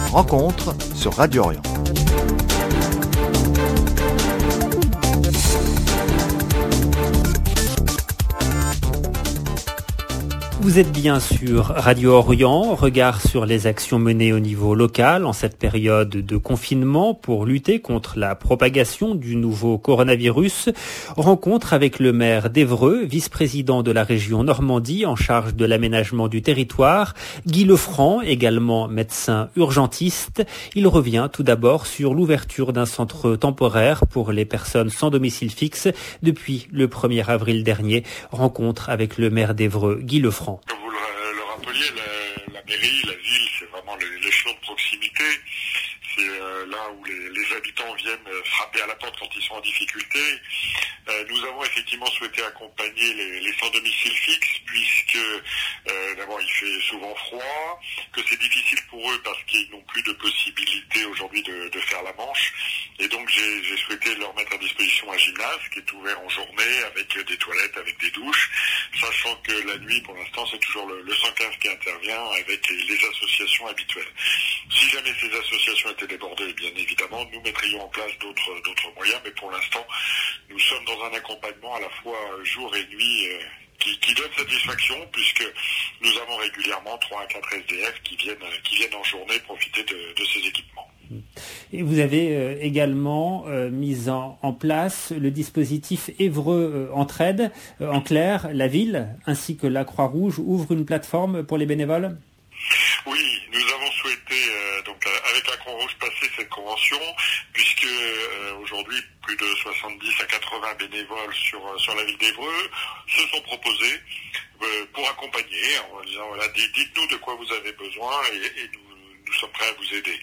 Rencontre sur Radio Orient. Vous êtes bien sur Radio Orient, regard sur les actions menées au niveau local en cette période de confinement pour lutter contre la propagation du nouveau coronavirus. Rencontre avec le maire d'Évreux, vice-président de la région Normandie en charge de l'aménagement du territoire, Guy Lefranc, également médecin urgentiste. Il revient tout d'abord sur l'ouverture d'un centre temporaire pour les personnes sans domicile fixe depuis le 1er avril dernier. Rencontre avec le maire d'Évreux, Guy Lefranc. Comme vous le rappeliez, la mairie, la ville, c'est vraiment l'échelon de proximité. C'est là où les habitants viennent frapper à la porte quand ils sont en difficulté. Nous avons effectivement souhaité accompagner les sans domicile fixe, puisque d'abord il fait souvent froid, que c'est difficile pour eux parce qu'ils n'ont plus de possibilité aujourd'hui de faire la manche. Et donc j'ai souhaité leur mettre à disposition un gymnase qui est ouvert en journée avec des toilettes, avec des douches, sachant que la nuit pour l'instant c'est toujours le 115 qui intervient avec les associations habituelles. Si jamais ces associations étaient débordées, bien évidemment, nous mettrions en place d'autres moyens, mais pour l'instant, nous sommes dans un accompagnement à la fois jour et nuit qui donne satisfaction, puisque nous avons régulièrement 3 à 4 SDF qui viennent en journée profiter de ces équipements. Et vous avez également mis en place le dispositif Évreux Entraide. En clair, la ville ainsi que la Croix-Rouge ouvrent une plateforme pour les bénévoles ? Oui, nous avons souhaité donc avec la Croix-Rouge passer cette convention, puisque aujourd'hui plus de 70 à 80 bénévoles sur la ville d'Évreux se sont proposés pour accompagner en disant voilà, dites-nous de quoi vous avez besoin et nous sommes prêts à vous aider.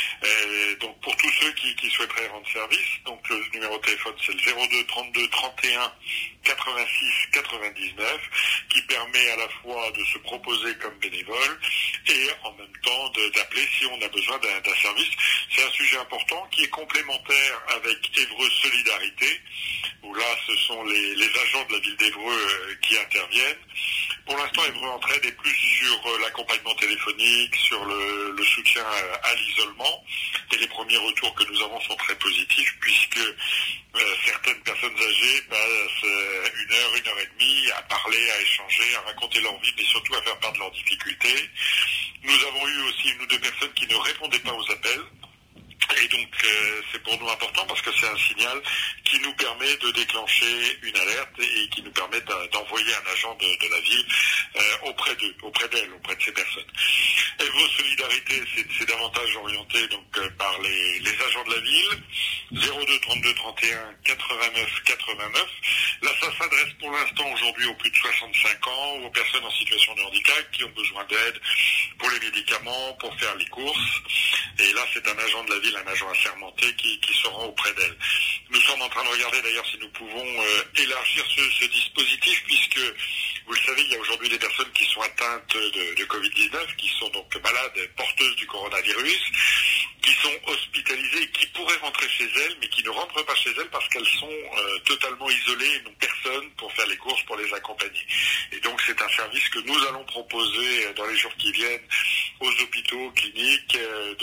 Donc pour tous ceux qui souhaiteraient rendre service, donc le numéro de téléphone c'est le 02 32 31 86 99 qui permet à la fois de se proposer comme bénévole et en même temps d'appeler si on a besoin d'un service. C'est un sujet important qui est complémentaire avec Évreux Solidarité, où là ce sont les agents de la ville d'Évreux qui interviennent. Pour l'instant, Évreux Entraide est plus sur l'accompagnement téléphonique, sur le soutien à l'isolement. Et les premiers retours que nous avons sont très positifs, puisque certaines personnes âgées passent 1 heure et demie à parler, à échanger, à raconter leur vie, mais surtout à faire part de leurs difficultés. Nous avons eu aussi 1 ou 2 personnes qui ne répondaient pas aux appels. Et donc c'est pour nous important parce que c'est un signal qui nous permet de déclencher une alerte et qui nous permet d'envoyer un agent de la ville auprès d'elles, auprès de ces personnes. Évreux Solidarité, c'est davantage orienté donc par les agents de la ville. 02 32 31 89 89. Là, ça s'adresse pour l'instant aujourd'hui aux plus de 65 ans, aux personnes en situation de handicap qui ont besoin d'aide pour les médicaments, pour faire les courses. Et là, c'est un agent de la ville, un agent assermenté qui se rend auprès d'elle. Nous sommes en train de regarder d'ailleurs si nous pouvons élargir ce dispositif, puisque vous le savez, il y a aujourd'hui des personnes qui sont atteintes de Covid-19, qui sont donc malades, porteuses du coronavirus, qui sont hospitalisées, qui pourraient rentrer chez elles, mais qui ne rentrent pas chez elles parce qu'elles sont totalement isolées et n'ont personne pour faire les courses, pour les accompagner. Et donc c'est un service que nous allons proposer dans les jours qui viennent aux hôpitaux, cliniques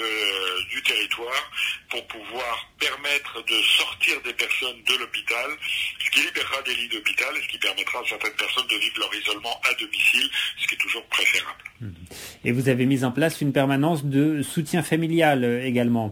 du territoire, pour pouvoir permettre de sortir des personnes de l'hôpital, ce qui libérera des lits d'hôpital et ce qui permettra à certaines personnes de vivre leur isolement à domicile, ce qui est toujours préférable. Et vous avez mis en place une permanence de soutien familial également.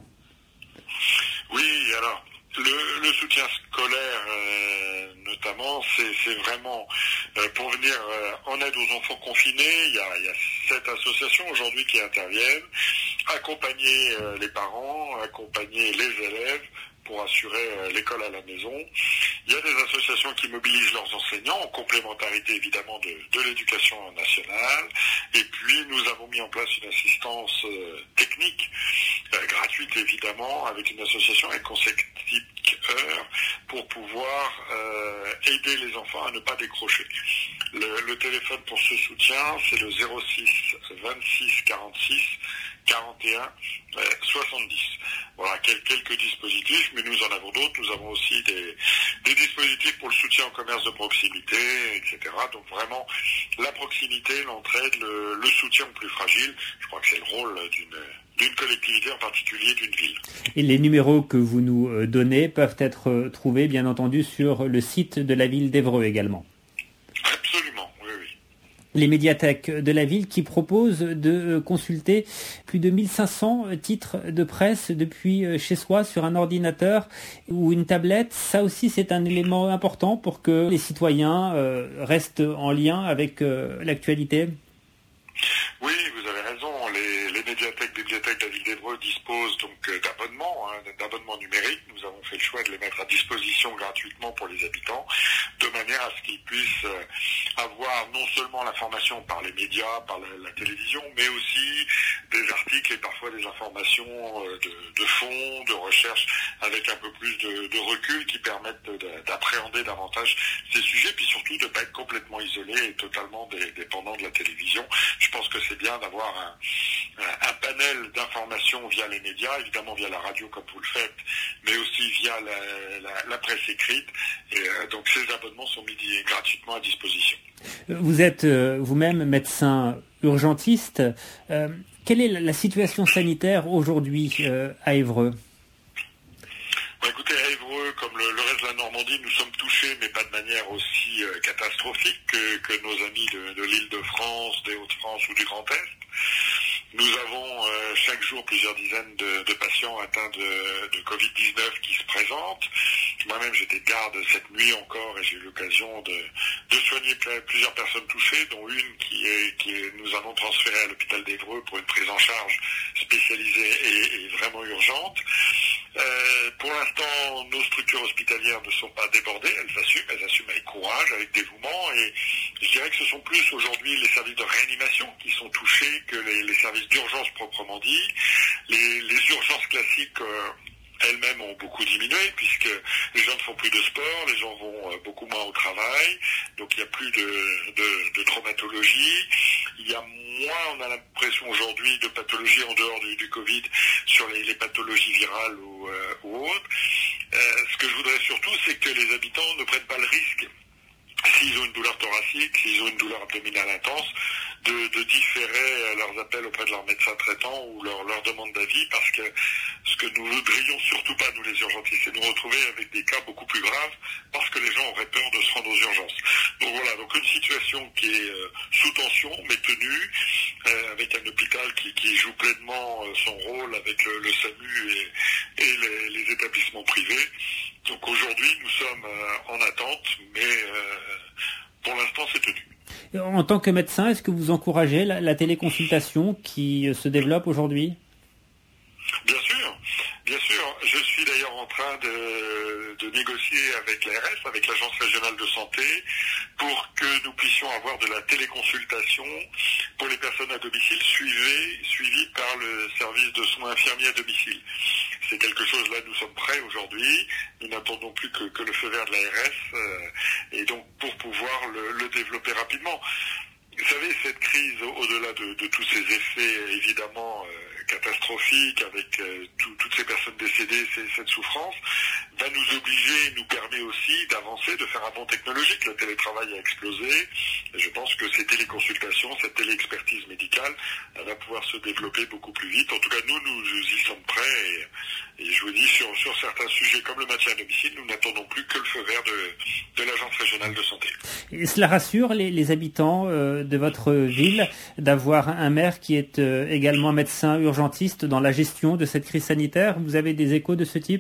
Oui, alors le soutien scolaire notamment, c'est vraiment pour venir en aide aux enfants confinés. Il y a 7 associations aujourd'hui qui interviennent, accompagner les parents, accompagner les élèves pour assurer l'école à la maison. Il y a des associations qui mobilisent leurs enseignants en complémentarité évidemment de l'éducation nationale. Et puis nous avons mis en place une assistance technique gratuite évidemment avec une association Econceptic Heure pour pouvoir aider les enfants à ne pas décrocher. Le téléphone pour ce soutien c'est le 06 26 46 40 41 70. Voilà, quelques dispositifs, mais nous en avons d'autres. Nous avons aussi des dispositifs pour le soutien au commerce de proximité, etc. Donc vraiment, la proximité, l'entraide, le soutien aux plus fragiles, je crois que c'est le rôle d'une collectivité, en particulier d'une ville. Et les numéros que vous nous donnez peuvent être trouvés, bien entendu, sur le site de la ville d'Évreux également. Absolument, oui. Les médiathèques de la ville qui proposent de consulter plus de 1500 titres de presse depuis chez soi sur un ordinateur ou une tablette. Ça aussi, c'est un élément important pour que les citoyens restent en lien avec l'actualité. Oui, vous avez raison. Les bibliothèques de la ville d'Évreux disposent donc d'abonnements numériques. Nous avons fait le choix de les mettre à disposition gratuitement pour les habitants, de manière à ce qu'ils puissent avoir non seulement l'information par les médias, par la télévision, mais aussi des articles et parfois des informations de fond, de recherche, avec un peu plus de recul qui permettent d'appréhender davantage ces sujets, puis surtout de ne pas être complètement isolé et totalement dépendant de la télévision. Je pense que c'est bien d'avoir un panel d'informations via les médias, évidemment via la radio comme vous le faites, mais aussi via la presse écrite. Et donc ces abonnements sont mis gratuitement à disposition. Vous êtes vous-même médecin urgentiste. Quelle est la situation sanitaire aujourd'hui à Évreux ? Écoutez, à Évreux, comme le reste de la Normandie, nous sommes touchés, mais pas de manière aussi catastrophique que nos amis de l'Île-de-France, des Hauts-de-France ou du Grand Est. Nous avons chaque jour plusieurs dizaines de patients atteints de Covid-19 qui se présentent. Moi-même, j'étais garde cette nuit encore et j'ai eu l'occasion de soigner plusieurs personnes touchées, dont une qui nous avons transférée à l'hôpital d'Évreux pour une prise en charge spécialisée et vraiment urgente. Pour l'instant, nos structures hospitalières ne sont pas débordées, elles assument avec courage, avec dévouement, et je dirais que ce sont plus aujourd'hui les services de réanimation qui sont touchés que les services d'urgence proprement dit. Les urgences classiques elles-mêmes ont beaucoup diminué puisque les gens ne font plus de sport, les gens vont beaucoup moins au travail, donc il n'y a plus de traumatologie, il y a moins, on a l'impression aujourd'hui, de pathologies en dehors du Covid sur les pathologies virales ou autres. Ce que je voudrais surtout, c'est que les habitants ne prennent pas le risque, s'ils ont une douleur thoracique, s'ils ont une douleur abdominale intense, de différer leurs appels auprès de leur médecin traitant ou leur demande d'avis, parce que ce que nous voudrions surtout pas, nous les urgentistes, c'est nous retrouver avec des cas beaucoup plus graves, parce que les gens auraient peur de se rendre aux urgences. Donc voilà, donc une situation qui est sous tension, mais tenue, avec un hôpital qui joue pleinement son rôle avec le SAMU et les établissements privés. Donc aujourd'hui, nous sommes en attente, mais pour l'instant, c'est tenu. En tant que médecin, est-ce que vous encouragez la téléconsultation qui se développe aujourd'hui ? Bien sûr. Je suis d'ailleurs en train de négocier avec l'ARS, avec l'Agence régionale de santé, pour que nous puissions avoir de la téléconsultation pour les personnes à domicile suivies par le service de soins infirmiers à domicile. C'est quelque chose, là, nous sommes prêts aujourd'hui. Nous n'attendons plus que le feu vert de l'ARS, et donc pour pouvoir le développer rapidement. Vous savez, cette crise, au-delà de tous ces effets évidemment catastrophiques, avec toutes ces personnes décédées, cette souffrance, va nous obliger, nous permet aussi d'avancer, de faire un bond technologique. Le télétravail a explosé, et je pense que ces téléconsultations, cette téléexpertise médicale, elle va pouvoir se développer beaucoup plus vite. En tout cas, nous y sommes prêts, et je vous dis, sur certains sujets comme le maintien à domicile, nous n'attendons plus que le feu vert de l'Agence régionale de santé. Et cela rassure les habitants de votre ville d'avoir un maire qui est également médecin urgentiste dans la gestion de cette crise sanitaire. Vous avez des échos de ce type ?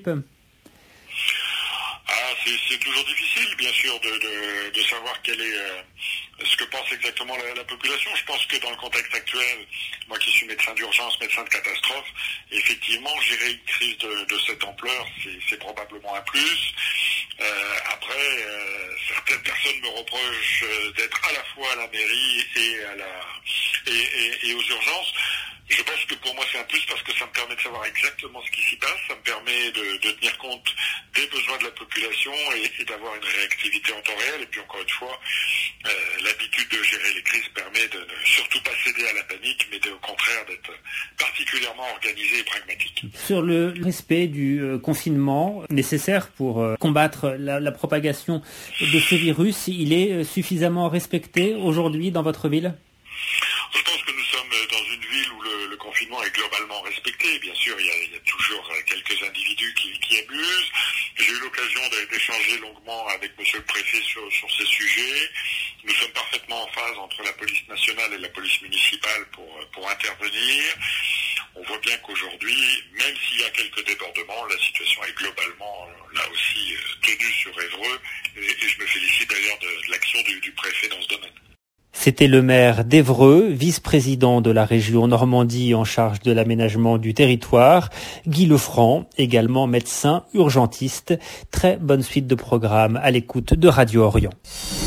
C'est toujours difficile, bien sûr, de savoir quel est ce que pense exactement la population. Je pense que dans le contexte actuel, moi qui suis médecin d'urgence, médecin de catastrophe, effectivement, gérer une crise de cette ampleur, c'est probablement un plus. Après, certaines personnes me reprochent d'être à la fois à la mairie et aux urgences. Je pense que pour moi c'est un plus parce que ça me permet de savoir exactement ce qui s'y passe, ça me permet de tenir compte des besoins de la population et d'avoir une réactivité en temps réel. Et puis encore une fois, l'habitude de gérer les crises permet de ne surtout pas céder à la panique, mais au contraire d'être particulièrement organisé et pragmatique. Sur le respect du confinement nécessaire pour combattre la propagation de ce virus, il est suffisamment respecté aujourd'hui dans votre ville ? Je pense que nous sommes dans une ville où le confinement est globalement respecté. Bien sûr, il y a toujours quelques individus qui abusent. J'ai eu l'occasion d'échanger longuement avec monsieur le préfet sur ces sujets. Nous sommes parfaitement en phase entre la police nationale et la police municipale pour intervenir. On voit bien qu'aujourd'hui, même s'il y a quelques débordements, la situation est globalement, là aussi, tenue sur Évreux. Et je me félicite d'ailleurs de l'action du préfet dans ce domaine. C'était le maire d'Évreux, vice-président de la région Normandie en charge de l'aménagement du territoire, Guy Lefranc, également médecin urgentiste. Très bonne suite de programme à l'écoute de Radio Orient.